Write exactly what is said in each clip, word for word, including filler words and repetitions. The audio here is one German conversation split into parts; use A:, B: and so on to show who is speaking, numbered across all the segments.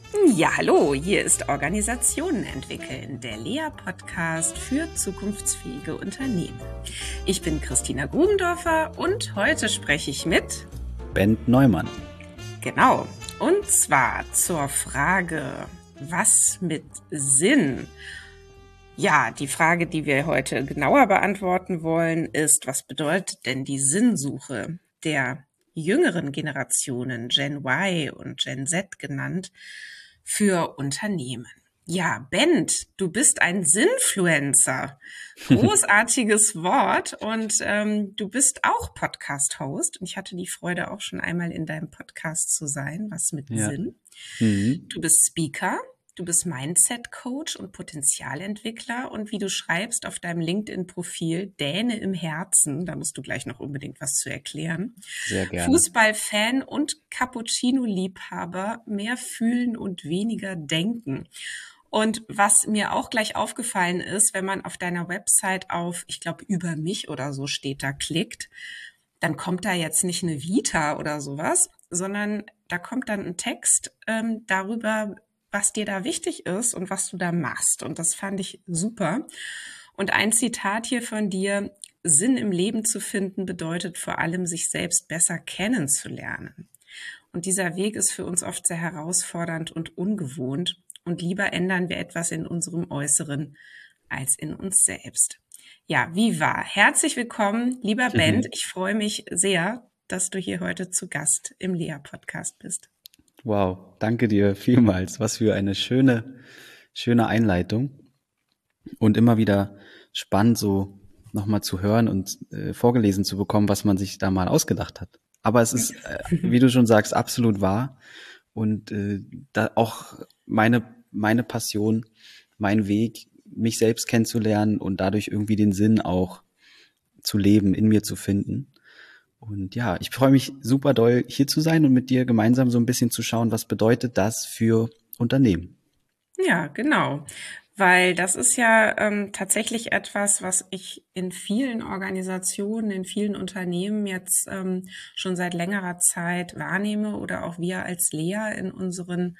A: Ja, hallo, hier ist Organisationen entwickeln, der L E A-Podcast für zukunftsfähige Unternehmen. Ich bin Christina Grubendorfer und heute spreche ich mit
B: Bent Neumann.
A: Genau, und zwar zur Frage, was mit Sinn? Ja, die Frage, die wir heute genauer beantworten wollen, ist, was bedeutet denn die Sinnsuche der jüngeren Generationen, Gen Y und Gen Z genannt, für Unternehmen? Ja, Bent, du bist ein Sinnfluencer. Großartiges Wort und ähm, du bist auch Podcast-Host. Und ich hatte die Freude, auch schon einmal in deinem Podcast zu sein, was mit
B: Ja.
A: Sinn.
B: Mhm.
A: Du bist Speaker. Du bist Mindset-Coach und Potenzialentwickler und wie du schreibst auf deinem LinkedIn-Profil, Däne im Herzen, da musst du gleich noch unbedingt was zu erklären.
B: Sehr gerne.
A: Fußballfan und Cappuccino-Liebhaber, mehr fühlen und weniger denken. Und was mir auch gleich aufgefallen ist, wenn man auf deiner Website auf, ich glaube, über mich oder so steht da, klickt, dann kommt da jetzt nicht eine Vita oder sowas, sondern da kommt dann ein Text ähm, darüber, was dir da wichtig ist und was du da machst. Und das fand ich super. Und ein Zitat hier von dir: Sinn im Leben zu finden bedeutet vor allem, sich selbst besser kennenzulernen. Und dieser Weg ist für uns oft sehr herausfordernd und ungewohnt. Und lieber ändern wir etwas in unserem Äußeren als in uns selbst. Ja, wie war? Herzlich willkommen, lieber Bent. Ich freue mich sehr, dass du hier heute zu Gast im L E A-Podcast bist.
B: Wow, danke dir vielmals. Was für eine schöne, schöne Einleitung. Und immer wieder spannend, so nochmal zu hören und äh, vorgelesen zu bekommen, was man sich da mal ausgedacht hat. Aber es ist, äh, wie du schon sagst, absolut wahr. Und äh, da auch meine, meine Passion, mein Weg, mich selbst kennenzulernen und dadurch irgendwie den Sinn auch zu leben, in mir zu finden. Und ja, ich freue mich super doll, hier zu sein und mit dir gemeinsam so ein bisschen zu schauen, was bedeutet das für Unternehmen?
A: Ja, genau. Weil das ist ja ähm, tatsächlich etwas, was ich in vielen Organisationen, in vielen Unternehmen jetzt ähm, schon seit längerer Zeit wahrnehme oder auch wir als L E A in unseren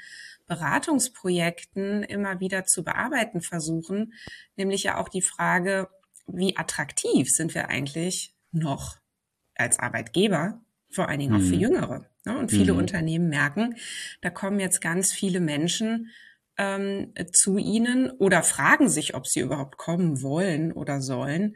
A: Beratungsprojekten immer wieder zu bearbeiten versuchen, nämlich ja auch die Frage, wie attraktiv sind wir eigentlich noch als Arbeitgeber, vor allen Dingen auch für
B: Mhm.
A: Jüngere. Ne? Und viele
B: Mhm.
A: Unternehmen merken, da kommen jetzt ganz viele Menschen ähm, zu ihnen oder fragen sich, ob sie überhaupt kommen wollen oder sollen,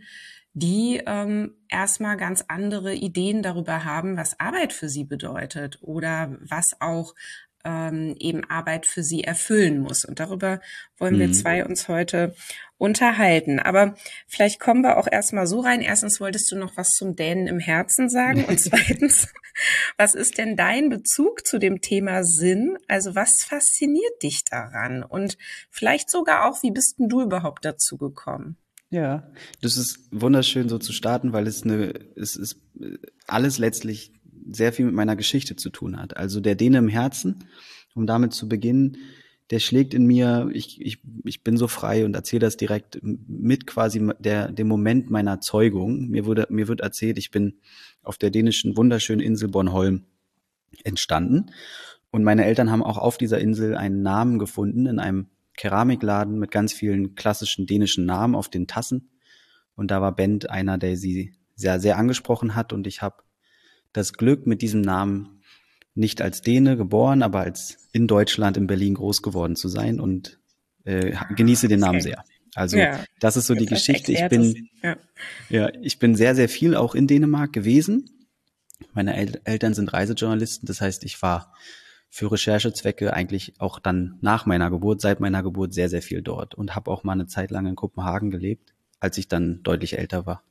A: die ähm, erstmal ganz andere Ideen darüber haben, was Arbeit für sie bedeutet oder was auch ähm, eben Arbeit für sie erfüllen muss. Und darüber wollen wir
B: Mhm.
A: zwei uns heute unterhalten. Aber vielleicht kommen wir auch erstmal so rein. Erstens wolltest du noch was zum Dänen im Herzen sagen und zweitens, was ist denn dein Bezug zu dem Thema Sinn? Also was fasziniert dich daran? Und vielleicht sogar auch, wie bist denn du überhaupt dazu gekommen?
B: Ja, das ist wunderschön so zu starten, weil es eine, es ist äh, alles letztlich sehr viel mit meiner Geschichte zu tun hat. Also der Däne im Herzen, um damit zu beginnen, der schlägt in mir, ich, ich, ich bin so frei und erzähle das direkt mit quasi der, dem Moment meiner Zeugung. Mir wurde, mir wird erzählt, ich bin auf der dänischen wunderschönen Insel Bornholm entstanden. Und meine Eltern haben auch auf dieser Insel einen Namen gefunden in einem Keramikladen mit ganz vielen klassischen dänischen Namen auf den Tassen. Und da war Bent einer, der sie sehr, sehr angesprochen hat. Und ich habe das Glück, mit diesem Namen nicht als Däne geboren, aber als in Deutschland, in Berlin groß geworden zu sein und äh, genieße den Namen
A: Okay.
B: sehr. Also
A: Ja,
B: das ist so die
A: jetzt hast du
B: Geschichte. Ich
A: erklärt es.
B: bin,
A: Ja.
B: ja, ich bin sehr, sehr viel auch in Dänemark gewesen. Meine El- Eltern sind Reisejournalisten, das heißt, ich war für Recherchezwecke eigentlich auch dann nach meiner Geburt, seit meiner Geburt sehr, sehr viel dort und habe auch mal eine Zeit lang in Kopenhagen gelebt, als ich dann deutlich älter war.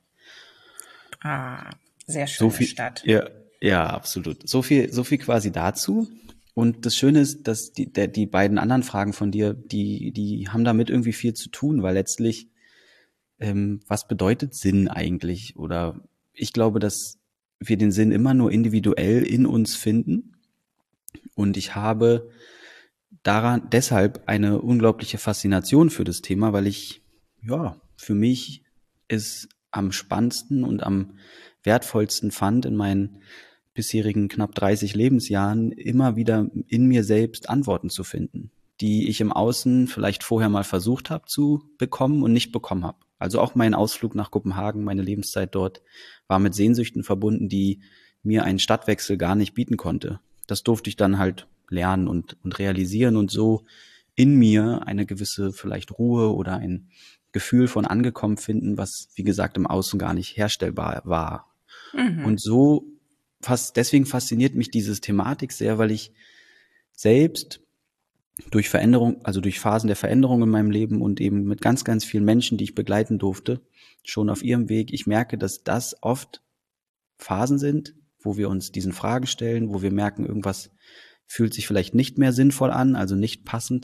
A: Ah, sehr
B: So
A: schöne
B: viel,
A: Stadt.
B: ja, ja, absolut. So viel, so viel quasi dazu. Und das Schöne ist, dass die, der, die beiden anderen Fragen von dir, die, die haben damit irgendwie viel zu tun, weil letztlich, ähm, was bedeutet Sinn eigentlich? Oder ich glaube, dass wir den Sinn immer nur individuell in uns finden. Und ich habe daran deshalb eine unglaubliche Faszination für das Thema, weil ich, ja, für mich es am spannendsten und am wertvollsten fand, in meinen bisherigen knapp dreißig Lebensjahren immer wieder in mir selbst Antworten zu finden, die ich im Außen vielleicht vorher mal versucht habe zu bekommen und nicht bekommen habe. Also auch mein Ausflug nach Kopenhagen, meine Lebenszeit dort, war mit Sehnsüchten verbunden, die mir einen Stadtwechsel gar nicht bieten konnte. Das durfte ich dann halt lernen und, und realisieren und so in mir eine gewisse vielleicht Ruhe oder ein Gefühl von angekommen finden, was, wie gesagt, im Außen gar nicht herstellbar war.
A: Mhm.
B: Und so fast, deswegen fasziniert mich diese Thematik sehr, weil ich selbst durch Veränderung, also durch Phasen der Veränderung in meinem Leben und eben mit ganz, ganz vielen Menschen, die ich begleiten durfte, schon auf ihrem Weg, ich merke, dass das oft Phasen sind, wo wir uns diesen Fragen stellen, wo wir merken, irgendwas fühlt sich vielleicht nicht mehr sinnvoll an, also nicht passend,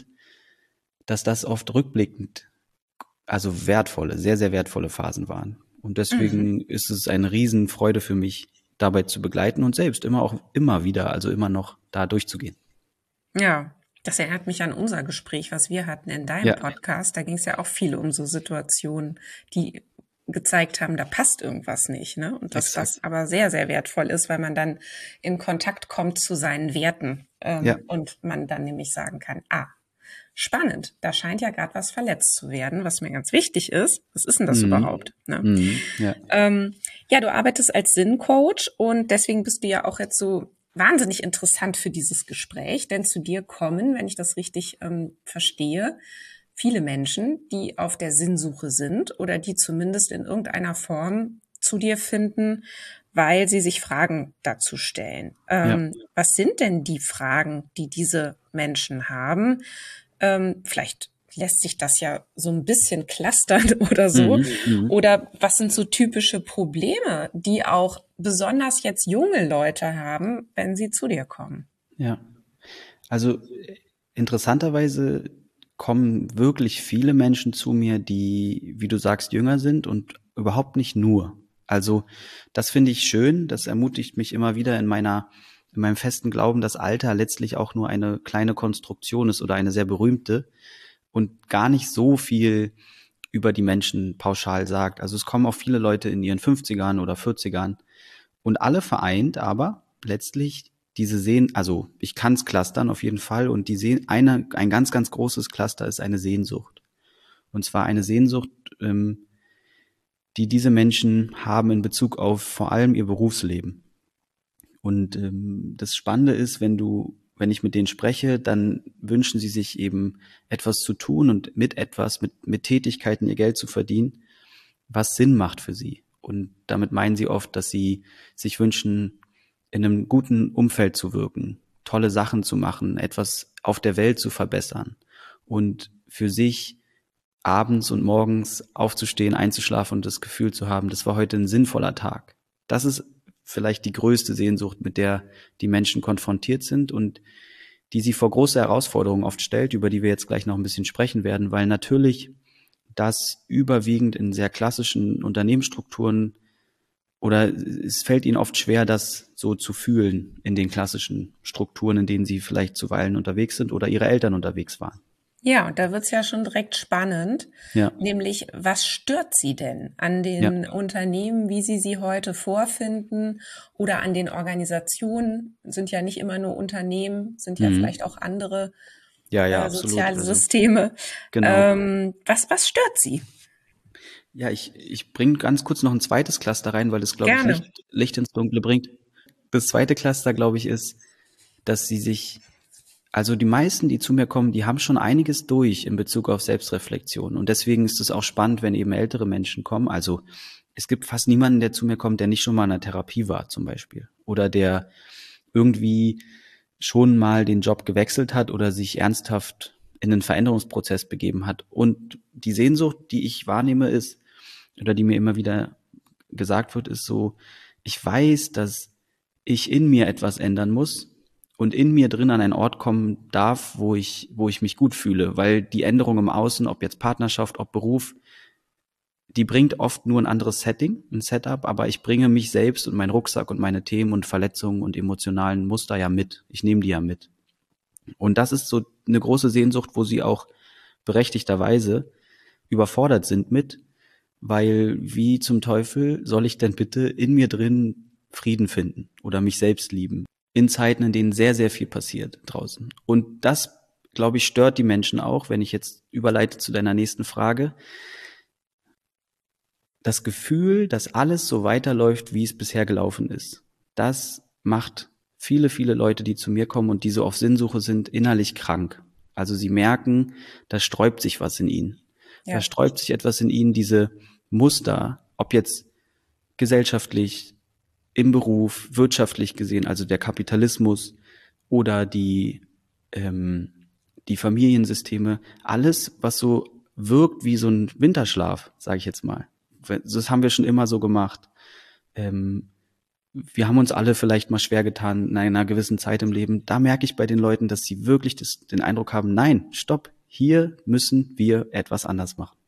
B: dass das oft rückblickend, also wertvolle, sehr, sehr wertvolle Phasen waren. Und
A: Mhm.
B: deswegen ist es eine Riesenfreude für mich, dabei zu begleiten und selbst immer auch immer wieder, also immer noch da durchzugehen.
A: Ja, das erinnert mich an unser Gespräch, was wir hatten in deinem
B: Ja,
A: Podcast. Da ging es ja auch viel um so Situationen, die gezeigt haben, da passt irgendwas nicht, ne? Und dass das
B: exakt.
A: aber sehr, sehr wertvoll ist, weil man dann in Kontakt kommt zu seinen Werten
B: Ja.
A: ähm, und man dann nämlich sagen kann, ah, spannend, da scheint ja gerade was verletzt zu werden, was mir ganz wichtig ist. Was ist denn das
B: Mhm.
A: überhaupt? Ne?
B: Mhm. Ja.
A: Ähm, ja, du arbeitest als Sinncoach und deswegen bist du ja auch jetzt so wahnsinnig interessant für dieses Gespräch, denn zu dir kommen, wenn ich das richtig ähm, verstehe, viele Menschen, die auf der Sinnsuche sind oder die zumindest in irgendeiner Form zu dir finden, weil sie sich Fragen dazu stellen.
B: Ja.
A: Ähm, was sind denn die Fragen, die diese Menschen haben? Ähm, vielleicht lässt sich das ja so ein bisschen clustern oder so.
B: Mhm. Mhm.
A: Oder was sind so typische Probleme, die auch besonders jetzt junge Leute haben, wenn sie zu dir kommen?
B: Ja. Also interessanterweise kommen wirklich viele Menschen zu mir, die, wie du sagst, jünger sind und überhaupt nicht nur. Also das finde ich schön, das ermutigt mich immer wieder in meiner, in meinem festen Glauben, dass Alter letztlich auch nur eine kleine Konstruktion ist oder eine sehr berühmte und gar nicht so viel über die Menschen pauschal sagt. Also es kommen auch viele Leute in ihren fünfzigern oder vierzigern und alle vereint aber letztlich diese Sehen, also ich kann es clustern auf jeden Fall und die Sehen, eine, ein ganz, ganz großes Cluster ist eine Sehnsucht. Und zwar eine Sehnsucht, ähm, die diese Menschen haben in Bezug auf vor allem ihr Berufsleben. Und ähm, das Spannende ist, wenn du, wenn ich mit denen spreche, dann wünschen sie sich eben etwas zu tun und mit etwas, mit, mit Tätigkeiten ihr Geld zu verdienen, was Sinn macht für sie. Und damit meinen sie oft, dass sie sich wünschen, in einem guten Umfeld zu wirken, tolle Sachen zu machen, etwas auf der Welt zu verbessern und für sich abends und morgens aufzustehen, einzuschlafen und das Gefühl zu haben, das war heute ein sinnvoller Tag. Das ist vielleicht die größte Sehnsucht, mit der die Menschen konfrontiert sind und die sie vor große Herausforderungen oft stellt, über die wir jetzt gleich noch ein bisschen sprechen werden, weil natürlich das überwiegend in sehr klassischen Unternehmensstrukturen oder es fällt ihnen oft schwer, das so zu fühlen in den klassischen Strukturen, in denen sie vielleicht zuweilen unterwegs sind oder ihre Eltern unterwegs waren.
A: Ja, und da wird's ja schon direkt spannend,
B: Ja,
A: nämlich was stört Sie denn an
B: ja.
A: den Unternehmen, wie Sie sie heute vorfinden oder an den Organisationen? Sind ja nicht immer nur Unternehmen, sind ja
B: Mhm.
A: vielleicht auch andere
B: Ja, ja,
A: äh,
B: absolut.
A: soziale
B: Also
A: Systeme.
B: genau.
A: Ähm, was, was stört Sie?
B: Ja, ich, ich bringe ganz kurz noch ein zweites Cluster rein, weil es, glaube ich,
A: Gerne.
B: Licht, Licht ins Dunkle bringt. Das zweite Cluster, glaube ich, ist, dass sie sich, also die meisten, die zu mir kommen, die haben schon einiges durch in Bezug auf Selbstreflexion. Und deswegen ist es auch spannend, wenn eben ältere Menschen kommen. Also es gibt fast niemanden, der zu mir kommt, der nicht schon mal in einer Therapie war, zum Beispiel. Oder der irgendwie schon mal den Job gewechselt hat oder sich ernsthaft in einen Veränderungsprozess begeben hat. Und die Sehnsucht, die ich wahrnehme, ist, oder die mir immer wieder gesagt wird, ist so, ich weiß, dass ich in mir etwas ändern muss und in mir drin an einen Ort kommen darf, wo ich, wo ich mich gut fühle, weil die Änderung im Außen, ob jetzt Partnerschaft, ob Beruf, die bringt oft nur ein anderes Setting, ein Setup, aber ich bringe mich selbst und meinen Rucksack und meine Themen und Verletzungen und emotionalen Muster ja mit. Ich nehme die ja mit. Und das ist so eine große Sehnsucht, wo sie auch berechtigterweise überfordert sind mit, weil wie zum Teufel soll ich denn bitte in mir drin Frieden finden oder mich selbst lieben. In Zeiten, in denen sehr, sehr viel passiert draußen. Und das, glaube ich, stört die Menschen auch, wenn ich jetzt überleite zu deiner nächsten Frage. Das Gefühl, dass alles so weiterläuft, wie es bisher gelaufen ist, das macht viele, viele Leute, die zu mir kommen und die so auf Sinnsuche sind, innerlich krank. Also sie merken, da sträubt sich was in ihnen. Ja. Da sträubt sich etwas in ihnen, diese Muster, ob jetzt gesellschaftlich, im Beruf, wirtschaftlich gesehen, also der Kapitalismus oder die, ähm, die Familiensysteme, alles, was so wirkt wie so ein Winterschlaf, sage ich jetzt mal. Das haben wir schon immer so gemacht. Ähm, wir haben uns alle vielleicht mal schwer getan in einer gewissen Zeit im Leben. Da merke ich bei den Leuten, dass sie wirklich das, den Eindruck haben, nein, stopp, hier müssen wir etwas anders machen.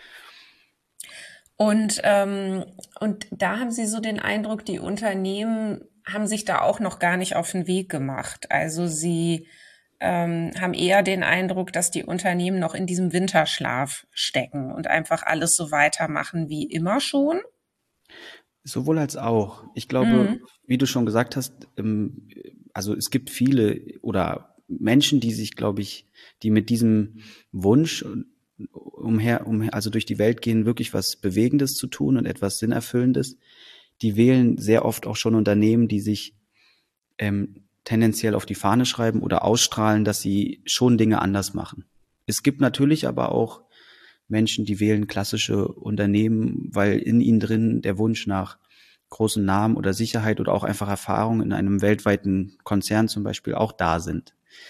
A: Und, ähm, und da haben Sie so den Eindruck, die Unternehmen haben sich da auch noch gar nicht auf den Weg gemacht. Also sie ähm, haben eher den Eindruck, dass die Unternehmen noch in diesem Winterschlaf stecken und einfach alles so weitermachen wie immer schon.
B: Sowohl als auch. Ich glaube, mhm. wie du schon gesagt hast, ähm, also es gibt viele oder Menschen, die sich, glaube ich, die mit diesem Wunsch umher, umher, also durch die Welt gehen, wirklich was Bewegendes zu tun und etwas Sinnerfüllendes, die wählen sehr oft auch schon Unternehmen, die sich ähm, tendenziell auf die Fahne schreiben oder ausstrahlen, dass sie schon Dinge anders machen. Es gibt natürlich aber auch Menschen, die wählen klassische Unternehmen, weil in ihnen drin der Wunsch nach großen Namen oder Sicherheit oder auch einfach Erfahrung in einem weltweiten Konzern zum Beispiel auch da sind.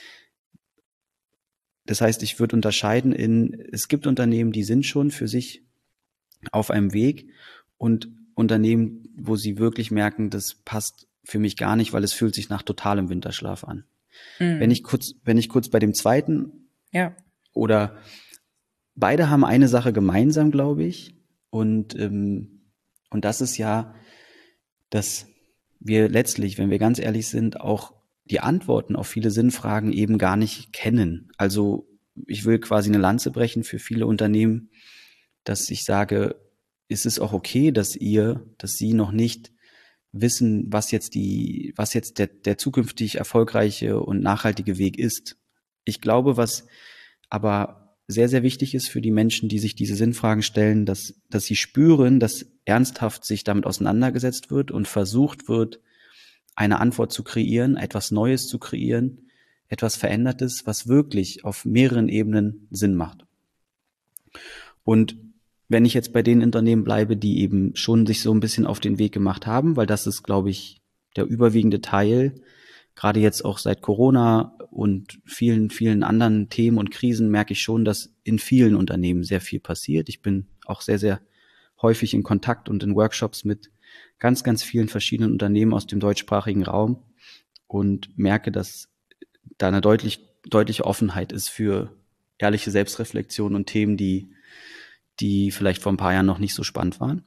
B: Das heißt, ich würde unterscheiden in, es gibt Unternehmen, die sind schon für sich auf einem Weg und Unternehmen, wo sie wirklich merken, das passt für mich gar nicht, weil es fühlt sich nach totalem Winterschlaf an. Mhm. Wenn ich kurz, wenn ich kurz bei dem zweiten
A: ja.
B: oder beide haben eine Sache gemeinsam, glaube ich, und ähm, und das ist ja, dass wir letztlich, wenn wir ganz ehrlich sind, auch die Antworten auf viele Sinnfragen eben gar nicht kennen. Also ich will quasi eine Lanze brechen für viele Unternehmen, dass ich sage, ist es auch okay, dass ihr, dass sie noch nicht wissen, was jetzt die, was jetzt der, der zukünftig erfolgreiche und nachhaltige Weg ist. Ich glaube, was aber sehr, sehr wichtig ist für die Menschen, die sich diese Sinnfragen stellen, dass, dass sie spüren, dass ernsthaft sich damit auseinandergesetzt wird und versucht wird, eine Antwort zu kreieren, etwas Neues zu kreieren, etwas Verändertes, was wirklich auf mehreren Ebenen Sinn macht. Und wenn ich jetzt bei den Unternehmen bleibe, die eben schon sich so ein bisschen auf den Weg gemacht haben, weil das ist, glaube ich, der überwiegende Teil, gerade jetzt auch seit Corona und vielen, vielen anderen Themen und Krisen merke ich schon, dass in vielen Unternehmen sehr viel passiert. Ich bin auch sehr, sehr häufig in Kontakt und in Workshops mit ganz, ganz vielen verschiedenen Unternehmen aus dem deutschsprachigen Raum und merke, dass da eine deutlich, deutliche Offenheit ist für ehrliche Selbstreflexion und Themen, die, die vielleicht vor ein paar Jahren noch nicht so spannend waren.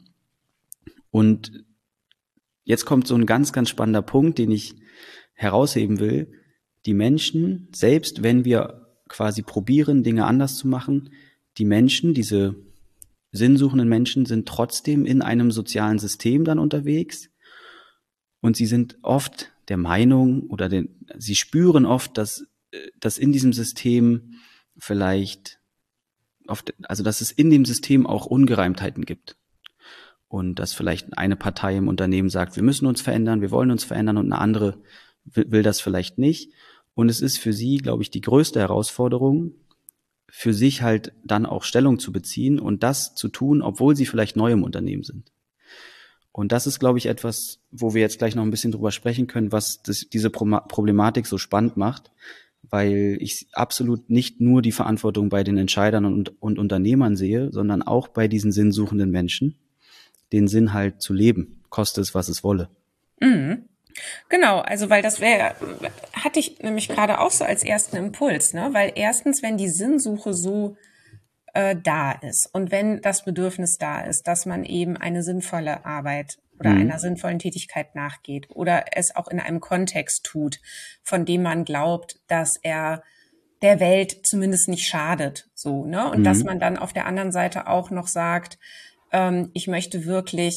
B: Und jetzt kommt so ein ganz, ganz spannender Punkt, den ich herausheben will. Die Menschen, selbst wenn wir quasi probieren, Dinge anders zu machen, die Menschen, diese sinnsuchenden Menschen sind trotzdem in einem sozialen System dann unterwegs und sie sind oft der Meinung oder den, sie spüren oft, dass, dass in diesem System vielleicht oft, also dass es in dem System auch Ungereimtheiten gibt und dass vielleicht eine Partei im Unternehmen sagt, wir müssen uns verändern, wir wollen uns verändern und eine andere will, will das vielleicht nicht. Und es ist für sie, glaube ich, die größte Herausforderung, für sich halt dann auch Stellung zu beziehen und das zu tun, obwohl sie vielleicht neu im Unternehmen sind. Und das ist, glaube ich, etwas, wo wir jetzt gleich noch ein bisschen drüber sprechen können, was das, diese Problematik so spannend macht, weil ich absolut nicht nur die Verantwortung bei den Entscheidern und, und Unternehmern sehe, sondern auch bei diesen sinnsuchenden Menschen, den Sinn halt zu leben, koste es, was es wolle.
A: Mhm. Genau, also weil das wäre, hatte ich nämlich gerade auch so als ersten Impuls, ne? Weil erstens, wenn die Sinnsuche so äh, da ist und wenn das Bedürfnis da ist, dass man eben eine sinnvolle Arbeit oder mhm. einer sinnvollen Tätigkeit nachgeht oder es auch in einem Kontext tut, von dem man glaubt, dass er der Welt zumindest nicht schadet, so, ne? Und mhm. dass man dann auf der anderen Seite auch noch sagt, ähm, ich möchte wirklich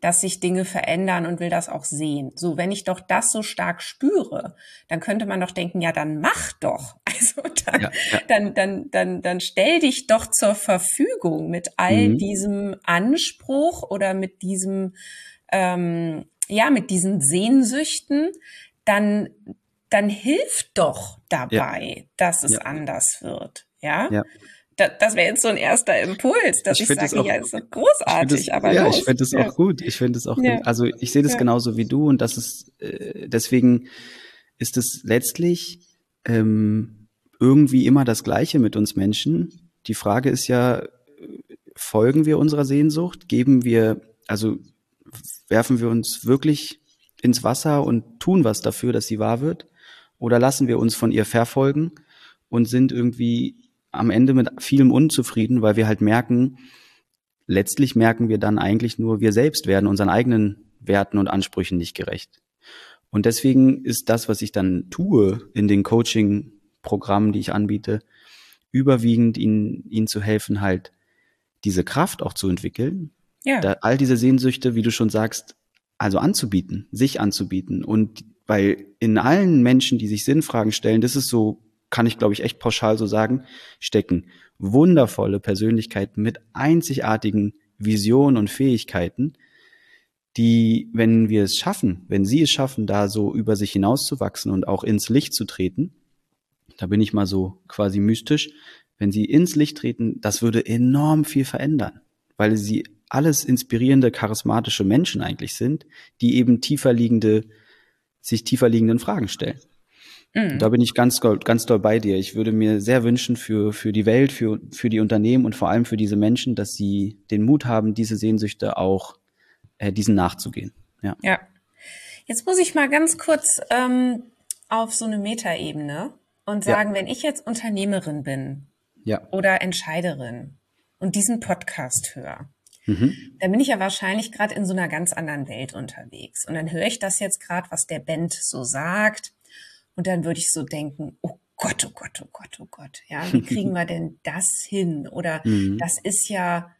A: dass sich Dinge verändern und will das auch sehen. So, wenn ich doch das so stark spüre, dann könnte man doch denken, ja, dann mach doch. Also dann,
B: Ja, ja.
A: dann, dann, dann, dann stell dich doch zur Verfügung mit all
B: Mhm.
A: diesem Anspruch oder mit diesem, ähm, ja, mit diesen Sehnsüchten, dann, dann hilf doch dabei, dass es
B: Ja.
A: anders wird. Ja.
B: Ja.
A: Da, das wäre jetzt so ein erster Impuls, dass
B: Ich
A: ich,
B: finde es
A: sage,
B: auch,
A: ja, ist so
B: ich finde
A: großartig,
B: es,
A: aber
B: ja,
A: los.
B: ich finde es
A: Ja.
B: auch gut. Ich finde es auch,
A: Ja.
B: also ich sehe das
A: Ja.
B: genauso wie du und das ist, äh, deswegen ist es letztlich ähm, irgendwie immer das Gleiche mit uns Menschen. Die Frage ist ja, folgen wir unserer Sehnsucht? Geben wir, also werfen wir uns wirklich ins Wasser und tun was dafür, dass sie wahr wird? Oder lassen wir uns von ihr verfolgen und sind irgendwie am Ende mit vielem unzufrieden, weil wir halt merken, letztlich merken wir dann eigentlich nur, wir selbst werden unseren eigenen Werten und Ansprüchen nicht gerecht. Und deswegen ist das, was ich dann tue in den Coaching-Programmen, die ich anbiete, überwiegend ihnen, ihnen zu helfen, halt diese Kraft auch zu entwickeln,
A: Ja.
B: da all diese Sehnsüchte, wie du schon sagst, also anzubieten, sich anzubieten. Und weil in allen Menschen, die sich Sinnfragen stellen, das ist so, kann ich glaube ich echt pauschal so sagen, stecken wundervolle Persönlichkeiten mit einzigartigen Visionen und Fähigkeiten, die, wenn wir es schaffen, wenn sie es schaffen, da so über sich hinauszuwachsen und auch ins Licht zu treten, da bin ich mal so quasi mystisch, wenn sie ins Licht treten, das würde enorm viel verändern, weil sie alles inspirierende, charismatische Menschen eigentlich sind, die eben tiefer liegende, sich tiefer liegenden Fragen stellen.
A: Mhm.
B: Und da bin ich ganz, ganz doll bei dir. Ich würde mir sehr wünschen für, für die Welt, für, für die Unternehmen und vor allem für diese Menschen, dass sie den Mut haben, diese Sehnsüchte auch, äh, diesen nachzugehen. Ja.
A: Ja. Jetzt muss ich mal ganz kurz ähm, auf so eine Metaebene und sagen,
B: Ja.
A: wenn ich jetzt Unternehmerin bin
B: Ja.
A: oder Entscheiderin und diesen Podcast höre,
B: Mhm.
A: dann bin ich ja wahrscheinlich gerade in so einer ganz anderen Welt unterwegs. Und dann höre ich das jetzt gerade, was der Bent so sagt. Und dann würde ich so denken, oh Gott, oh Gott, oh Gott, oh Gott. Ja, wie kriegen wir denn das hin? Oder
B: Mhm.
A: das ist ja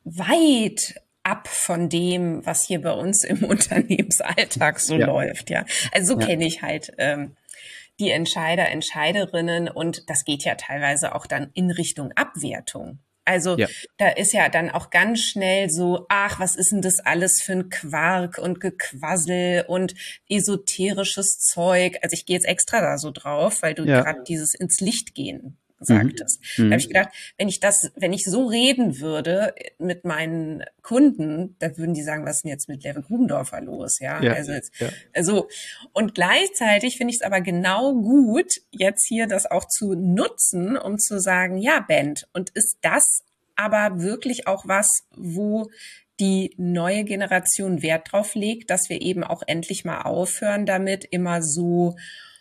A: weit ab von dem, was hier bei uns im Unternehmensalltag so
B: Ja.
A: läuft. Ja, also so
B: Ja.
A: kenne ich halt ähm, die Entscheider, Entscheiderinnen und das geht ja teilweise auch dann in Richtung Abwertung. Also
B: Ja.
A: da ist ja dann auch ganz schnell so, ach, was ist denn das alles für ein Quark und Gequassel und esoterisches Zeug. Also ich gehe jetzt extra da so drauf, weil du
B: Ja.
A: gerade dieses ins Licht gehen sagtest.
B: Mhm.
A: Da habe ich gedacht, wenn ich das, wenn ich so reden würde mit meinen Kunden, da würden die sagen, was ist denn jetzt mit Level Grubendorfer los? Ja,
B: Ja.
A: also jetzt,
B: Ja.
A: also und gleichzeitig finde ich es aber genau gut, jetzt hier das auch zu nutzen, um zu sagen, ja, Bent, und ist das aber wirklich auch was, wo die neue Generation Wert drauf legt, dass wir eben auch endlich mal aufhören damit, immer so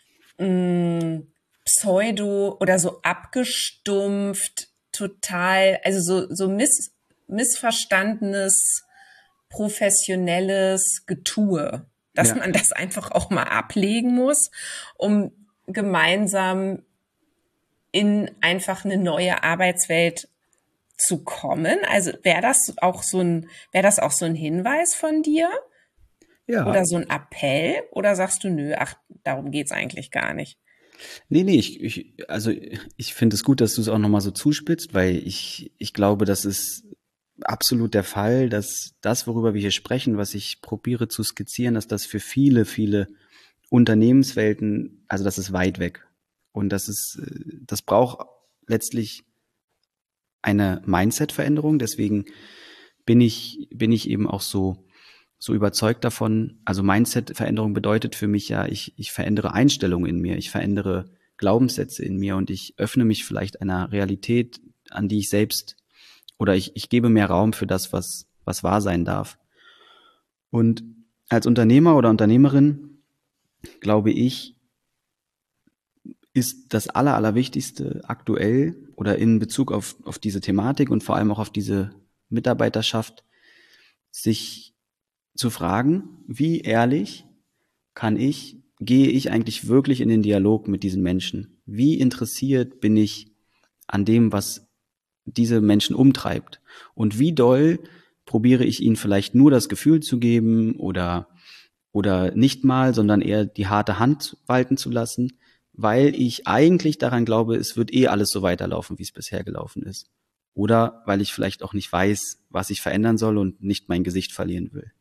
A: mh, pseudo oder so abgestumpft, total, also so, so miss, missverstandenes, professionelles Getue, dass
B: Ja.
A: man das einfach auch mal ablegen muss, um gemeinsam in einfach eine neue Arbeitswelt zu kommen. Also wäre das auch so ein, wäre das auch so ein Hinweis von dir?
B: Ja.
A: Oder so ein Appell? Oder sagst du, nö, ach, darum geht's eigentlich gar nicht?
B: Nee, nee, ich, ich also ich finde es gut, dass du es auch nochmal so zuspitzt, weil ich, ich glaube, das ist absolut der Fall, dass das, worüber wir hier sprechen, was ich probiere zu skizzieren, dass das für viele, viele Unternehmenswelten, also das ist weit weg. Und das ist, äh, das braucht letztlich eine Mindset-Veränderung. Deswegen bin ich, bin ich eben auch so, so überzeugt davon. Also Mindset-Veränderung bedeutet für mich ja, ich, ich verändere Einstellungen in mir, ich verändere Glaubenssätze in mir und ich öffne mich vielleicht einer Realität, an die ich selbst, oder ich, ich gebe mehr Raum für das, was, was wahr sein darf. Und als Unternehmer oder Unternehmerin, glaube ich, ist das Aller, Allerwichtigste aktuell oder in Bezug auf, auf diese Thematik und vor allem auch auf diese Mitarbeiterschaft, sich zu fragen, wie ehrlich kann ich, gehe ich eigentlich wirklich in den Dialog mit diesen Menschen? Wie interessiert bin ich an dem, was diese Menschen umtreibt? Und wie doll probiere ich ihnen vielleicht nur das Gefühl zu geben oder, oder nicht mal, sondern eher die harte Hand walten zu lassen, weil ich eigentlich daran glaube, es wird eh alles so weiterlaufen, wie es bisher gelaufen ist. Oder weil ich vielleicht auch nicht weiß, was ich verändern soll und nicht mein Gesicht verlieren will.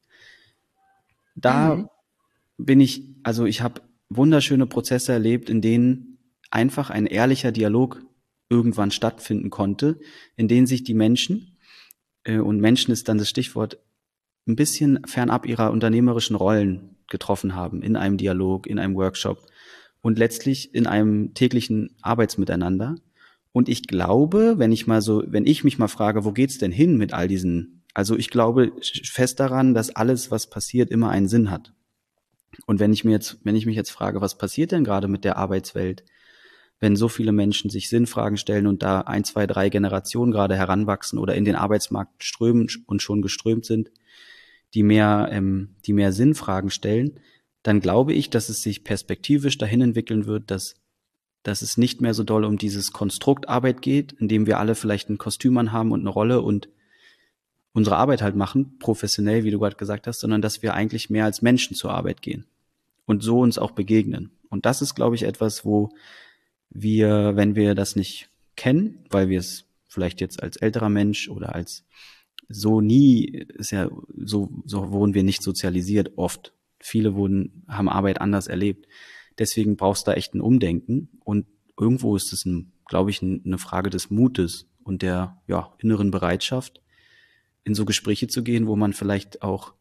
A: Mhm.
B: Da bin ich, also ich habe wunderschöne Prozesse erlebt, in denen einfach ein ehrlicher Dialog irgendwann stattfinden konnte, in denen sich die Menschen, äh, und Menschen ist dann das Stichwort, ein bisschen fernab ihrer unternehmerischen Rollen getroffen haben, in einem Dialog, in einem Workshop und letztlich in einem täglichen Arbeitsmiteinander. Und ich glaube, wenn ich mal so, wenn ich mich mal frage, wo geht's denn hin mit all diesen, also ich glaube fest daran, dass alles, was passiert, immer einen Sinn hat. Und wenn ich mir jetzt, wenn ich mich jetzt frage, was passiert denn gerade mit der Arbeitswelt, wenn so viele Menschen sich Sinnfragen stellen und da ein, zwei, drei Generationen gerade heranwachsen oder in den Arbeitsmarkt strömen und schon geströmt sind, die mehr, ähm, die mehr Sinnfragen stellen, dann glaube ich, dass es sich perspektivisch dahin entwickeln wird, dass, dass es nicht mehr so doll um dieses Konstrukt Arbeit geht, in dem wir alle vielleicht ein Kostüm anhaben und eine Rolle und unsere Arbeit halt machen, professionell, wie du gerade gesagt hast, sondern dass wir eigentlich mehr als Menschen zur Arbeit gehen und so uns auch begegnen. Und das ist, glaube ich, etwas, wo wir, wenn wir das nicht kennen, weil wir es vielleicht jetzt als älterer Mensch oder als so nie, ist ja, so, so wurden wir nicht sozialisiert oft. Viele wurden, haben Arbeit anders erlebt. Deswegen brauchst du da echt ein Umdenken. Und irgendwo ist es, ein, glaube ich, eine Frage des Mutes und der, ja, inneren Bereitschaft, in so Gespräche zu gehen, wo man vielleicht auch,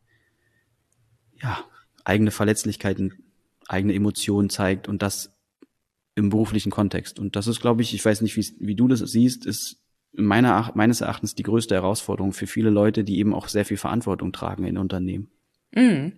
B: ja, eigene Verletzlichkeiten, eigene Emotionen zeigt und das im beruflichen Kontext. Und das ist, glaube ich, ich weiß nicht, wie, wie du das siehst, ist meiner, meines Erachtens die größte Herausforderung für viele Leute, die eben auch sehr viel Verantwortung tragen in Unternehmen.
A: Mhm.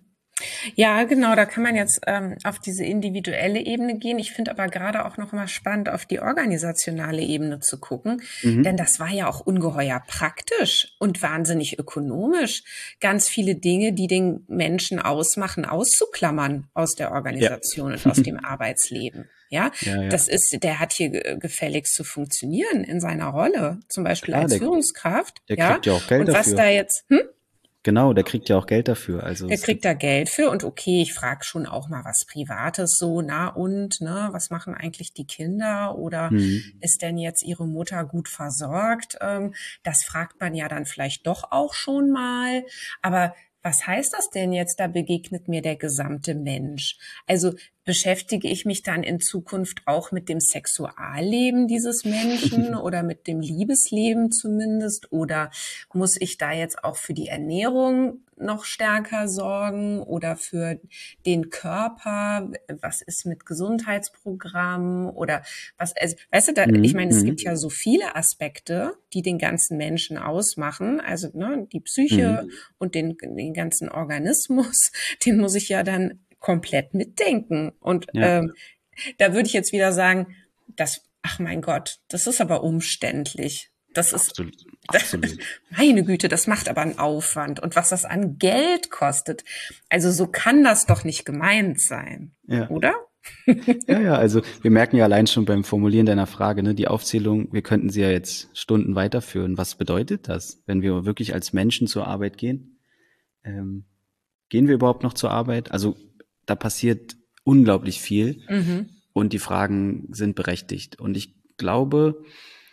A: Ja, genau, da kann man jetzt ähm, auf diese individuelle Ebene gehen. Ich finde aber gerade auch noch mal spannend, auf die organisationale Ebene zu gucken, denn
B: Mhm.
A: das war ja auch ungeheuer praktisch und wahnsinnig ökonomisch, ganz viele Dinge, die den Menschen ausmachen, auszuklammern aus der
B: Ja.
A: Organisation und aus dem Arbeitsleben. Ja,
B: Ja,
A: das
B: ja.
A: ist, der hat hier ge- gefälligst zu funktionieren in seiner Rolle, zum Beispiel
B: Klar,
A: als
B: der,
A: Führungskraft.
B: der
A: Ja,
B: kriegt ja auch Geld
A: und was da
B: dafür.
A: jetzt, hm?
B: Genau, der kriegt ja auch Geld dafür. Also
A: Der
B: es
A: kriegt
B: gibt,
A: da Geld für und okay, ich frage schon auch mal was Privates so, na und, ne, was machen eigentlich die Kinder oder
B: mhm.
A: ist denn jetzt ihre Mutter gut versorgt? Ähm, das fragt man ja dann vielleicht doch auch schon mal. Aber was heißt das denn jetzt? Da begegnet mir der gesamte Mensch. Also beschäftige ich mich dann in Zukunft auch mit dem Sexualleben dieses Menschen oder mit dem Liebesleben zumindest? Oder muss ich da jetzt auch für die Ernährung noch stärker sorgen oder für den Körper? Was ist mit Gesundheitsprogrammen oder was, also, weißt du, da, ich
B: Mhm.
A: meine, es gibt
B: Mhm.
A: ja so viele Aspekte, die den ganzen Menschen ausmachen. Also, ne, die Psyche
B: Mhm.
A: und den, den ganzen Organismus, den muss ich ja dann komplett mitdenken. Und
B: Ja,
A: ähm, da würde ich jetzt wieder sagen, das, ach mein Gott, das ist aber umständlich. Das ist,
B: absolut, absolut.
A: meine Güte, das macht aber einen Aufwand. Und was das an Geld kostet. Also so kann das doch nicht gemeint sein,
B: Ja.
A: oder?
B: Ja, ja, also wir merken ja allein schon beim Formulieren deiner Frage, ne, die Aufzählung, wir könnten sie ja jetzt Stunden weiterführen. Was bedeutet das, wenn wir wirklich als Menschen zur Arbeit gehen? Ähm, Gehen wir überhaupt noch zur Arbeit? Also da passiert unglaublich viel
A: Mhm.
B: und die Fragen sind berechtigt. Und ich glaube,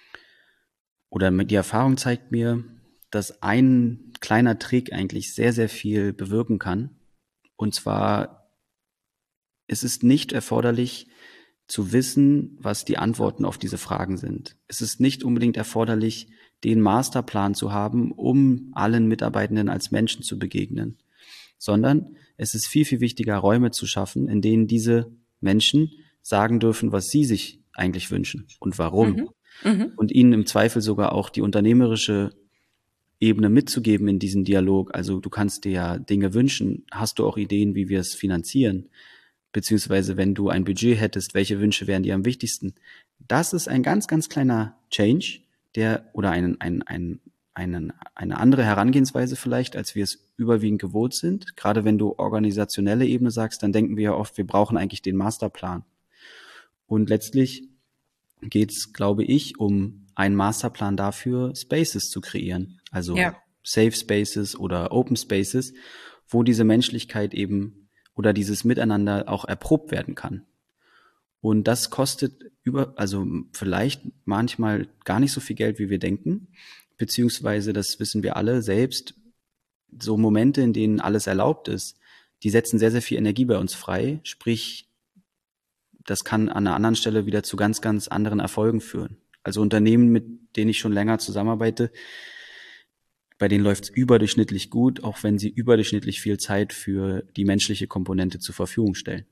B: oder die Erfahrung zeigt mir, dass ein kleiner Trick eigentlich sehr, sehr viel bewirken kann. Und zwar, es ist nicht erforderlich zu wissen, was die Antworten auf diese Fragen sind. Es ist nicht unbedingt erforderlich, den Masterplan zu haben, um allen Mitarbeitenden als Menschen zu begegnen, sondern es ist viel, viel wichtiger, Räume zu schaffen, in denen diese Menschen sagen dürfen, was sie sich eigentlich wünschen und warum.
A: Mhm. Mhm.
B: Und ihnen im Zweifel sogar auch die unternehmerische Ebene mitzugeben in diesen Dialog. Also du kannst dir ja Dinge wünschen. Hast du auch Ideen, wie wir es finanzieren? Beziehungsweise wenn du ein Budget hättest, welche Wünsche wären dir am wichtigsten? Das ist ein ganz, ganz kleiner Change, der oder einen, ein, ein, einen, eine andere Herangehensweise vielleicht, als wir es überwiegend gewohnt sind. Gerade wenn du organisationelle Ebene sagst, dann denken wir ja oft, wir brauchen eigentlich den Masterplan. Und letztlich geht es, glaube ich, um einen Masterplan dafür, Spaces zu kreieren. Also
A: Ja.
B: Safe Spaces oder Open Spaces, wo diese Menschlichkeit eben oder dieses Miteinander auch erprobt werden kann. Und das kostet über, also vielleicht manchmal gar nicht so viel Geld, wie wir denken, beziehungsweise, das wissen wir alle selbst, so Momente, in denen alles erlaubt ist, die setzen sehr, sehr viel Energie bei uns frei, sprich, das kann an einer anderen Stelle wieder zu ganz, ganz anderen Erfolgen führen. Also Unternehmen, mit denen ich schon länger zusammenarbeite, bei denen läuft es überdurchschnittlich gut, auch wenn sie überdurchschnittlich viel Zeit für die menschliche Komponente zur Verfügung stellen.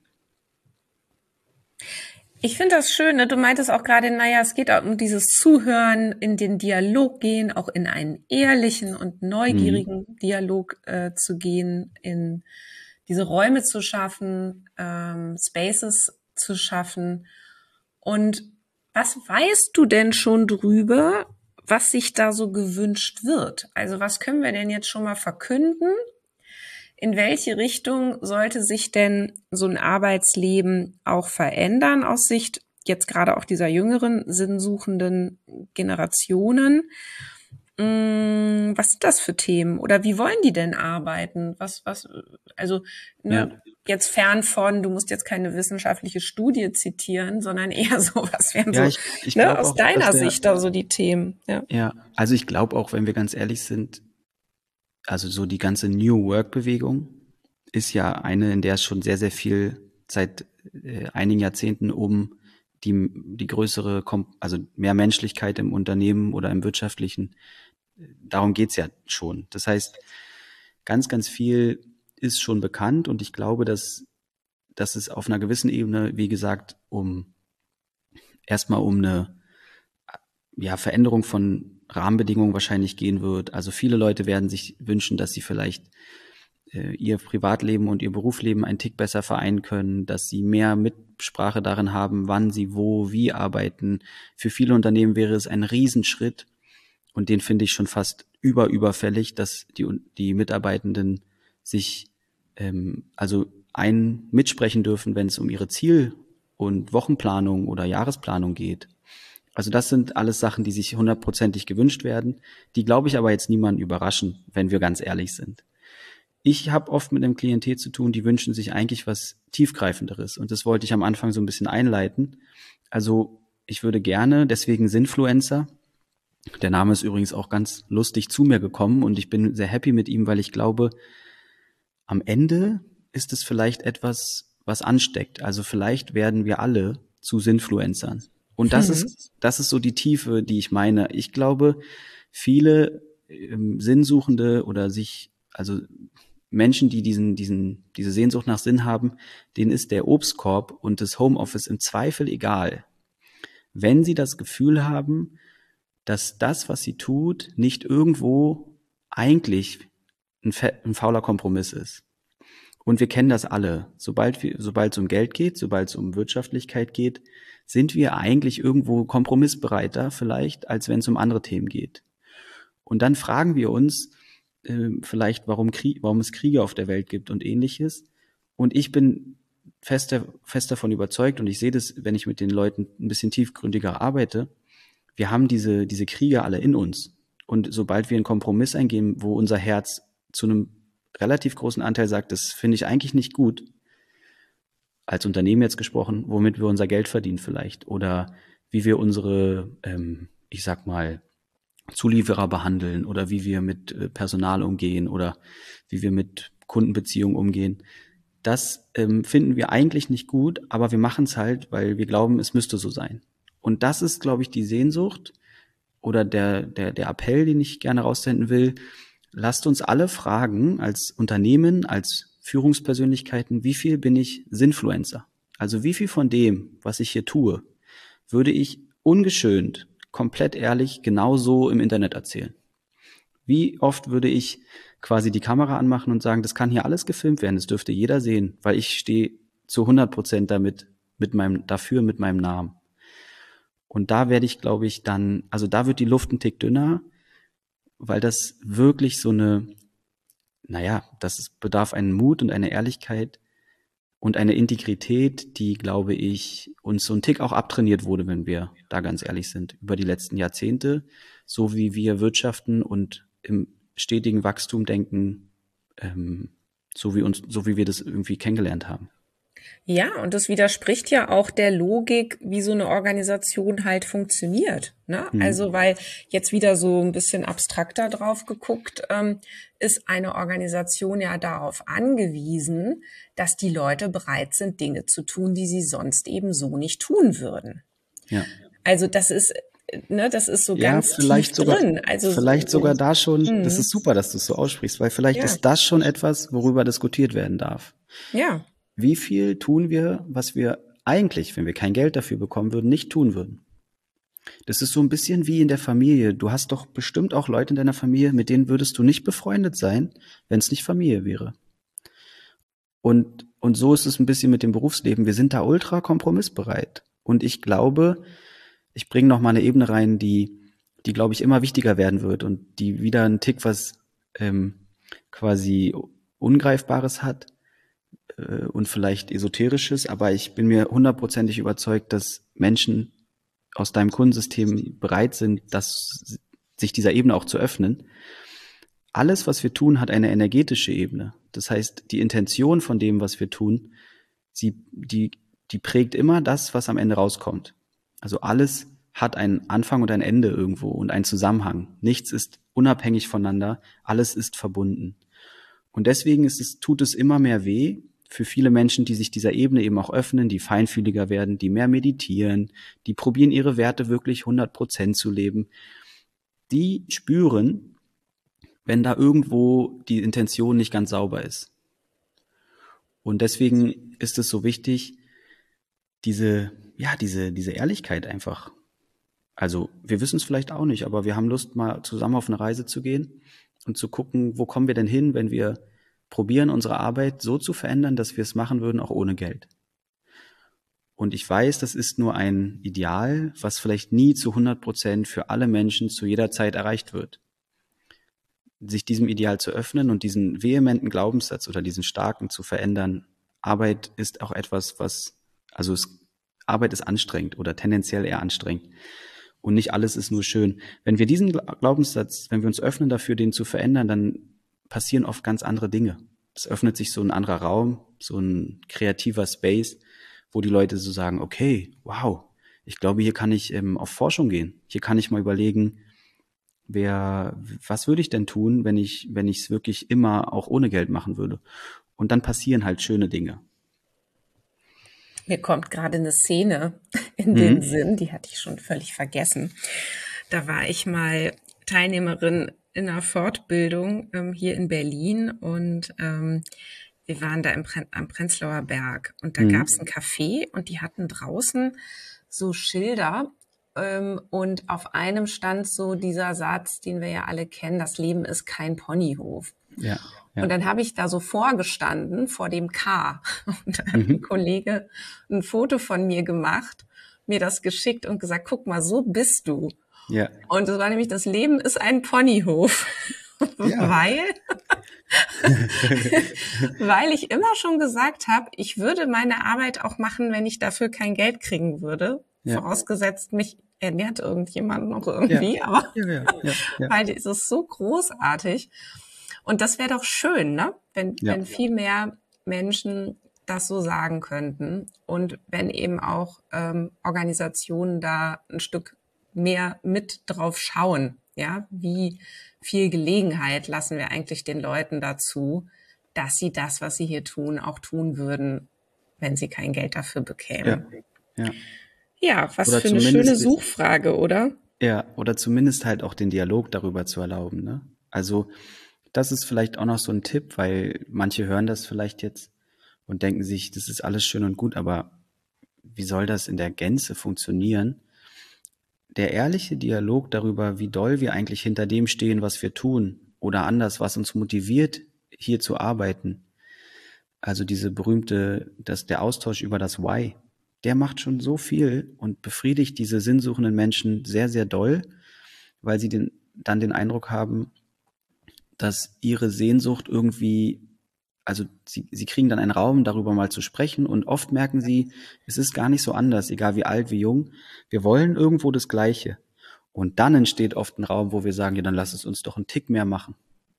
A: Ich finde das schön, ne? Du meintest auch gerade, naja, es geht auch um dieses Zuhören, in den Dialog gehen, auch in einen ehrlichen und neugierigen mhm. Dialog äh, zu gehen, in diese Räume zu schaffen, ähm, Spaces zu schaffen. Und was weißt du denn schon drüber, was sich da so gewünscht wird? Also was können wir denn jetzt schon mal verkünden? In welche Richtung sollte sich denn so ein Arbeitsleben auch verändern aus Sicht jetzt gerade auch dieser jüngeren, sinnsuchenden Generationen? Was sind das für Themen? Oder wie wollen die denn arbeiten? Was, was, also ne, ja. Jetzt fern von, du musst jetzt keine wissenschaftliche Studie zitieren, sondern eher so, was wären
B: ja,
A: so
B: ich, ich
A: ne, aus
B: auch,
A: deiner
B: der,
A: Sicht da so die Themen? Ja,
B: ja also ich glaube auch, wenn wir ganz ehrlich sind, also so die ganze New Work-Bewegung ist ja eine, in der es schon sehr, sehr viel seit äh, einigen Jahrzehnten um die, die größere, also mehr Menschlichkeit im Unternehmen oder im Wirtschaftlichen, darum geht's ja schon. Das heißt, ganz, ganz viel ist schon bekannt und ich glaube, dass, dass es auf einer gewissen Ebene, wie gesagt, um erstmal um eine ja, Veränderung von Rahmenbedingungen wahrscheinlich gehen wird. Also viele Leute werden sich wünschen, dass sie vielleicht äh, ihr Privatleben und ihr Berufsleben einen Tick besser vereinen können, dass sie mehr Mitsprache darin haben, wann sie wo, wie arbeiten. Für viele Unternehmen wäre es ein Riesenschritt und den finde ich schon fast überüberfällig, dass die, die Mitarbeitenden sich ähm, also ein mitsprechen dürfen, wenn es um ihre Ziel- und Wochenplanung oder Jahresplanung geht. Also das sind alles Sachen, die sich hundertprozentig gewünscht werden, die, glaube ich, aber jetzt niemanden überraschen, wenn wir ganz ehrlich sind. Ich habe oft mit einem Klientel zu tun, die wünschen sich eigentlich was Tiefgreifenderes und das wollte ich am Anfang so ein bisschen einleiten. Also ich würde gerne, deswegen Sinfluencer, der Name ist übrigens auch ganz lustig zu mir gekommen und ich bin sehr happy mit ihm, weil ich glaube, am Ende ist es vielleicht etwas, was ansteckt. Also vielleicht werden wir alle zu Sinfluencern. Und das mhm. ist, das ist so die Tiefe, die ich meine. Ich glaube, viele ähm, Sinnsuchende oder sich, also Menschen, die diesen, diesen, diese Sehnsucht nach Sinn haben, denen ist der Obstkorb und das Homeoffice im Zweifel egal. Wenn sie das Gefühl haben, dass das, was sie tut, nicht irgendwo eigentlich ein, ein fauler Kompromiss ist. Und wir kennen das alle. Sobald wir, sobald es um Geld geht, sobald es um Wirtschaftlichkeit geht, sind wir eigentlich irgendwo kompromissbereiter vielleicht, als wenn es um andere Themen geht. Und dann fragen wir uns äh, vielleicht, warum, Krieg, warum es Kriege auf der Welt gibt und ähnliches. Und ich bin fest, fest davon überzeugt und ich sehe das, wenn ich mit den Leuten ein bisschen tiefgründiger arbeite, wir haben diese, diese Kriege alle in uns. Und sobald wir einen Kompromiss eingehen, wo unser Herz zu einem relativ großen Anteil sagt, das finde ich eigentlich nicht gut, als Unternehmen jetzt gesprochen, womit wir unser Geld verdienen vielleicht oder wie wir unsere, ähm, ich sag mal, Zulieferer behandeln oder wie wir mit Personal umgehen oder wie wir mit Kundenbeziehungen umgehen. Das ähm, finden wir eigentlich nicht gut, aber wir machen es halt, weil wir glauben, es müsste so sein. Und das ist, glaube ich, die Sehnsucht oder der, der, der Appell, den ich gerne raussenden will. Lasst uns alle fragen, als Unternehmen, als Führungspersönlichkeiten, wie viel bin ich Sinfluencer? Also wie viel von dem, was ich hier tue, würde ich ungeschönt, komplett ehrlich, genauso im Internet erzählen? Wie oft würde ich quasi die Kamera anmachen und sagen, das kann hier alles gefilmt werden, das dürfte jeder sehen, weil ich stehe zu hundert Prozent damit, mit meinem, dafür mit meinem Namen. Und da werde ich, glaube ich, dann, also da wird die Luft ein Tick dünner, weil das wirklich so eine, naja, das bedarf einen Mut und eine Ehrlichkeit und eine Integrität, die, glaube ich, uns so ein Tick auch abtrainiert wurde, wenn wir da ganz ehrlich sind, über die letzten Jahrzehnte, so wie wir wirtschaften und im stetigen Wachstum denken, ähm, so wie uns, so wie wir das irgendwie kennengelernt haben.
A: Ja, und das widerspricht ja auch der Logik, wie so eine Organisation halt funktioniert. Ne? Also,
B: Mhm.
A: weil jetzt wieder so ein bisschen abstrakter drauf geguckt, ähm, ist eine Organisation ja darauf angewiesen, dass die Leute bereit sind, Dinge zu tun, die sie sonst eben so nicht tun würden.
B: Ja.
A: Also das ist, äh, ne, das ist so
B: Ja,
A: ganz tief
B: vielleicht sogar,
A: drin. Also so,
B: vielleicht sogar
A: so
B: da schon, das
A: hm,
B: ist super, dass du es so aussprichst, weil vielleicht
A: ja,
B: ist das schon etwas, worüber diskutiert werden darf.
A: ja.
B: Wie viel tun wir, was wir eigentlich, wenn wir kein Geld dafür bekommen würden, nicht tun würden? Das ist so ein bisschen wie in der Familie. Du hast doch bestimmt auch Leute in deiner Familie, mit denen würdest du nicht befreundet sein, wenn es nicht Familie wäre. Und, und so ist es ein bisschen mit dem Berufsleben. Wir sind da ultra kompromissbereit. Und ich glaube, ich bringe noch mal eine Ebene rein, die, die glaube ich immer wichtiger werden wird und die wieder einen Tick was ähm, quasi Ungreifbares hat äh, und vielleicht Esoterisches, aber ich bin mir hundertprozentig überzeugt, dass Menschen aus deinem Kundensystem bereit sind, das, sich dieser Ebene auch zu öffnen. Alles, was wir tun, hat eine energetische Ebene. Das heißt, die Intention von dem, was wir tun, sie, die, die prägt immer das, was am Ende rauskommt. Also alles hat einen Anfang und ein Ende irgendwo und einen Zusammenhang. Nichts ist unabhängig voneinander, alles ist verbunden. Und deswegen ist es, tut es immer mehr weh für viele Menschen, die sich dieser Ebene eben auch öffnen, die feinfühliger werden, die mehr meditieren, die probieren, ihre Werte wirklich hundert Prozent zu leben. Die spüren, wenn da irgendwo die Intention nicht ganz sauber ist. Und deswegen ist es so wichtig, diese, ja, diese, diese Ehrlichkeit einfach. Also, wir wissen es vielleicht auch nicht, aber wir haben Lust, mal zusammen auf eine Reise zu gehen und zu gucken, wo kommen wir denn hin, wenn wir probieren, unsere Arbeit so zu verändern, dass wir es machen würden, auch ohne Geld. Und ich weiß, das ist nur ein Ideal, was vielleicht nie zu hundert Prozent für alle Menschen zu jeder Zeit erreicht wird. Sich diesem Ideal zu öffnen und diesen vehementen Glaubenssatz oder diesen starken zu verändern. Arbeit ist auch etwas, was, also es, Arbeit ist anstrengend oder tendenziell eher anstrengend. Und nicht alles ist nur schön. Wenn wir diesen Glaubenssatz, wenn wir uns öffnen dafür, den zu verändern, dann passieren oft ganz andere Dinge. Es öffnet sich so ein anderer Raum, so ein kreativer Space, wo die Leute so sagen, okay, wow, ich glaube, hier kann ich ähm, auf Forschung gehen. Hier kann ich mal überlegen, wer, was würde ich denn tun, wenn ich, wenn ich es wirklich immer auch ohne Geld machen würde? Und dann passieren halt schöne Dinge.
A: Mir kommt gerade eine Szene in den
B: Mhm.
A: Sinn, die hatte ich schon völlig vergessen. Da war ich mal Teilnehmerin in einer Fortbildung ähm, hier in Berlin und ähm, wir waren da im Pre am Prenzlauer Berg und da gab es
B: Mhm.
A: ein Café und die hatten draußen so Schilder ähm, und auf einem stand so dieser Satz, den wir ja alle kennen, das Leben ist kein Ponyhof.
B: Ja,
A: Und
B: ja.
A: dann habe ich da so vorgestanden vor dem K. Und da hat ein
B: Mhm.
A: Kollege ein Foto von mir gemacht, mir das geschickt und gesagt, guck mal, so bist du.
B: Ja.
A: Und das war nämlich, das Leben ist ein Ponyhof.
B: Ja.
A: Weil, weil ich immer schon gesagt habe, ich würde meine Arbeit auch machen, wenn ich dafür kein Geld kriegen würde.
B: Ja.
A: Vorausgesetzt, mich ernährt irgendjemand noch
B: Ja.
A: irgendwie. Aber
B: Ja, ja, ja, ja.
A: weil es ist so großartig. Und das wäre doch schön, ne? Wenn,
B: Ja.
A: wenn viel mehr Menschen das so sagen könnten und wenn eben auch ähm, Organisationen da ein Stück mehr mit drauf schauen, ja, wie viel Gelegenheit lassen wir eigentlich den Leuten dazu, dass sie das, was sie hier tun, auch tun würden, wenn sie kein Geld dafür
B: Ja.
A: bekämen.
B: Ja.
A: Ja, was
B: Oder
A: für eine schöne
B: zumindest,
A: Suchfrage, oder?
B: ja, oder zumindest halt auch den Dialog darüber zu erlauben, ne? Also, das ist vielleicht auch noch so ein Tipp, weil manche hören das vielleicht jetzt und denken sich, das ist alles schön und gut, aber wie soll das in der Gänze funktionieren? Der ehrliche Dialog darüber, wie doll wir eigentlich hinter dem stehen, was wir tun, oder anders, was uns motiviert, hier zu arbeiten. Also diese berühmte, dass der Austausch über das Why, der macht schon so viel und befriedigt diese sinnsuchenden Menschen sehr, sehr doll, weil sie den, dann den Eindruck haben, dass ihre Sehnsucht irgendwie, also sie, sie kriegen dann einen Raum, darüber mal zu sprechen und oft merken sie, es ist gar nicht so anders, egal wie alt, wie jung, wir wollen irgendwo das Gleiche. Und dann entsteht oft ein Raum, wo wir sagen, ja, dann lass es uns doch einen Tick mehr machen.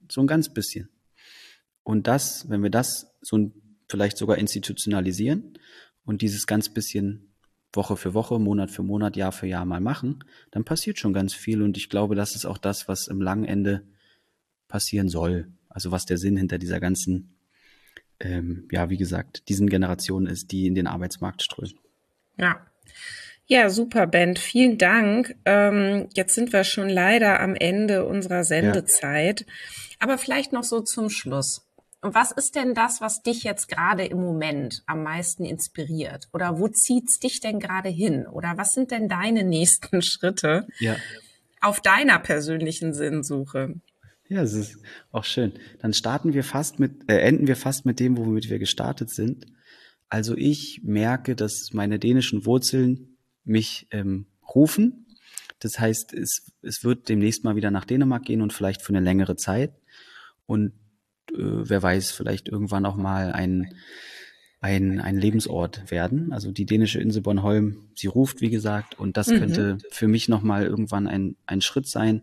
B: so ein ganz bisschen. Und das, wenn wir das so ein, vielleicht sogar institutionalisieren und dieses ganz bisschen Woche für Woche, Monat für Monat, Jahr für Jahr mal machen, dann passiert schon ganz viel. Und ich glaube, das ist auch das, was im langen Ende passieren soll. Also was der Sinn hinter dieser ganzen, ähm, ja, wie gesagt, diesen Generationen ist, die in den Arbeitsmarkt strömen.
A: Ja. Ja, super, Ben. Vielen Dank. Ähm, jetzt sind wir schon leider am Ende unserer Sendezeit. Ja. Aber vielleicht noch so zum Schluss. Was ist denn das, was dich jetzt gerade im Moment am meisten inspiriert? Oder wo zieht's dich denn gerade hin? Oder was sind denn deine nächsten Schritte
B: ja.
A: auf deiner persönlichen Sinnsuche?
B: Ja, es ist auch schön. Dann starten wir fast mit, äh, enden wir fast mit dem, womit wir gestartet sind. Also ich merke, dass meine dänischen Wurzeln mich ähm, rufen. Das heißt, es, es wird demnächst mal wieder nach Dänemark gehen und vielleicht für eine längere Zeit. Und äh, wer weiß, vielleicht irgendwann auch mal ein, ein, ein Lebensort werden. Also die dänische Insel Bornholm, sie ruft, wie gesagt, und das mhm. könnte für mich nochmal irgendwann ein, ein Schritt sein.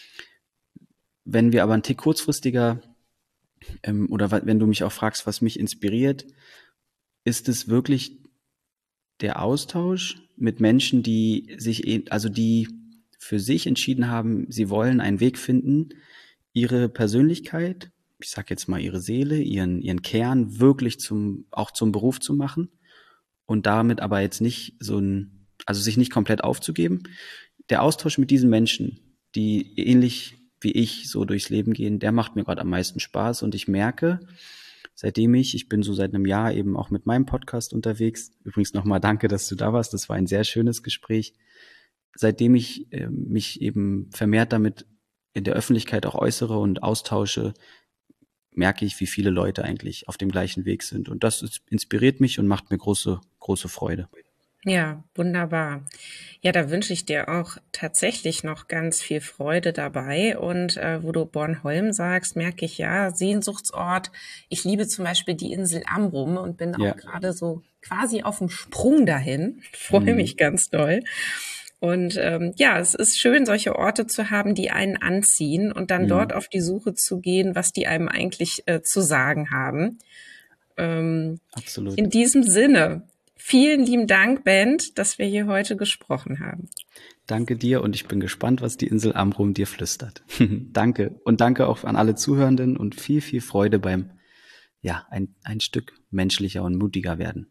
B: Wenn wir aber einen Tick kurzfristiger ähm, oder wenn du mich auch fragst, was mich inspiriert, ist es wirklich der Austausch mit Menschen, die sich, also die für sich entschieden haben, sie wollen einen Weg finden, ihre Persönlichkeit, ich sag jetzt mal ihre Seele, ihren, ihren Kern wirklich zum, auch zum Beruf zu machen und damit aber jetzt nicht so ein, also sich nicht komplett aufzugeben. Der Austausch mit diesen Menschen, die ähnlich wie ich so durchs Leben gehen, der macht mir gerade am meisten Spaß und ich merke, seitdem ich, ich bin so seit einem Jahr eben auch mit meinem Podcast unterwegs, übrigens nochmal danke, dass du da warst, das war ein sehr schönes Gespräch, seitdem ich äh, mich eben vermehrt damit in der Öffentlichkeit auch äußere und austausche, merke ich, wie viele Leute eigentlich auf dem gleichen Weg sind und das inspiriert mich und macht mir große, große Freude.
A: Ja, wunderbar. Ja, da wünsche ich dir auch tatsächlich noch ganz viel Freude dabei. Und äh, wo du Bornholm sagst, merke ich ja, Sehnsuchtsort. Ich liebe zum Beispiel die Insel Amrum und bin ja. auch gerade so quasi auf dem Sprung dahin. Freue mhm. mich ganz doll. Und ähm, ja, es ist schön, solche Orte zu haben, die einen anziehen und dann mhm. dort auf die Suche zu gehen, was die einem eigentlich äh, zu sagen haben. Ähm,
B: Absolut.
A: In diesem Sinne. Vielen lieben Dank, Ben, dass wir hier heute gesprochen haben.
B: Danke dir und ich bin gespannt, was die Insel Amrum dir flüstert. Danke und danke auch an alle Zuhörenden und viel, viel Freude beim, ja, ein, ein Stück menschlicher und mutiger werden.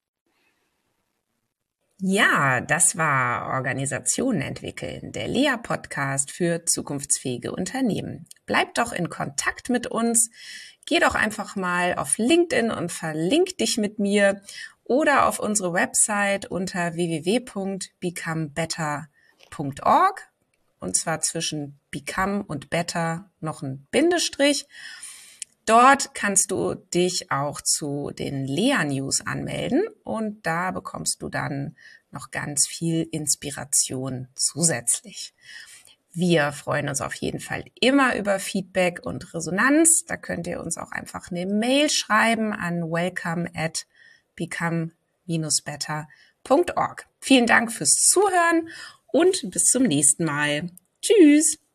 A: Ja, das war Organisationen entwickeln, der Lea Podcast für zukunftsfähige Unternehmen. Bleibt doch in Kontakt mit uns. Geh doch einfach mal auf LinkedIn und verlink dich mit mir oder auf unsere Website unter w w w punkt become better punkt org und zwar zwischen become und better noch ein Bindestrich. Dort kannst du dich auch zu den Lea News anmelden und da bekommst du dann noch ganz viel Inspiration zusätzlich. Wir freuen uns auf jeden Fall immer über Feedback und Resonanz. Da könnt ihr uns auch einfach eine Mail schreiben an welcome at become dash better punkt org. Vielen Dank fürs Zuhören und bis zum nächsten Mal. Tschüss!